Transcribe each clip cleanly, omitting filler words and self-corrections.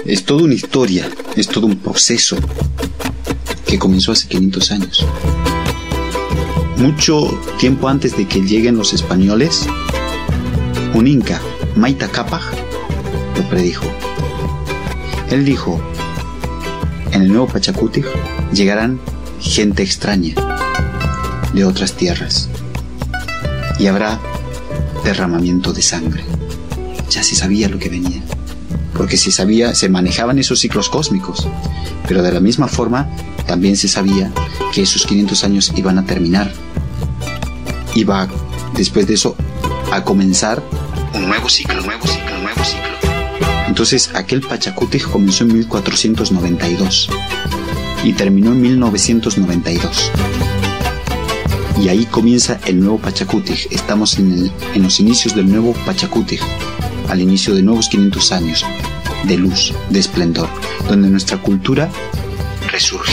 Es toda una historia, es todo un proceso que comenzó hace 500 años. Mucho tiempo antes de que lleguen los españoles, un inca, Mayta Capac, lo predijo. Él dijo: en el nuevo Pachacutic llegarán gente extraña de otras tierras y habrá derramamiento de sangre. Ya se sabía lo que venía, porque se sabía, se manejaban esos ciclos cósmicos, pero de la misma forma también se sabía que esos 500 años iban a terminar. Iba después de eso a comenzar un nuevo ciclo. Entonces aquel Pachacutic comenzó en 1492 y terminó en 1992. Y ahí comienza el nuevo Pachacutic. Estamos en los inicios del nuevo Pachacutic, al inicio de nuevos 500 años de luz, de esplendor, donde nuestra cultura resurge.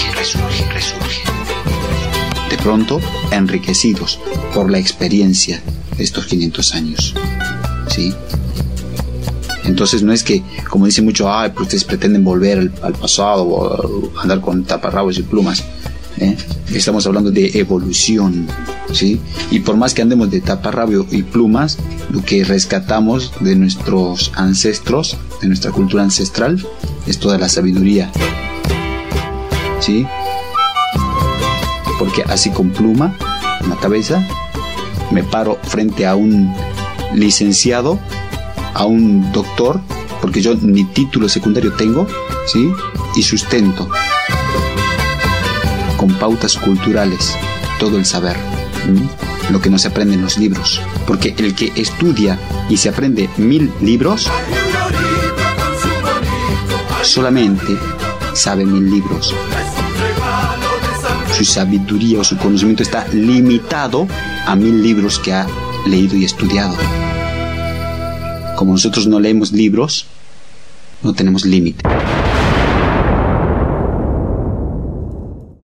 De pronto, enriquecidos por la experiencia de estos 500 años. ¿Sí? Entonces no es que, como dicen mucho, pues ustedes pretenden volver al pasado o andar con taparrabos y plumas. Estamos hablando de evolución, ¿sí? Y por más que andemos de taparrabio y plumas, lo que rescatamos de nuestros ancestros, de nuestra cultura ancestral, es toda la sabiduría, ¿sí? Porque así con pluma en la cabeza me paro frente a un licenciado, a un doctor, porque yo ni título secundario tengo, ¿sí? Y sustento con pautas culturales todo el saber, lo que no se aprende en los libros, porque el que estudia y se aprende 1000 libros solamente sabe 1000 libros. Su sabiduría o su conocimiento está limitado a 1000 libros que ha leído y estudiado. Como nosotros no leemos libros, no tenemos límite.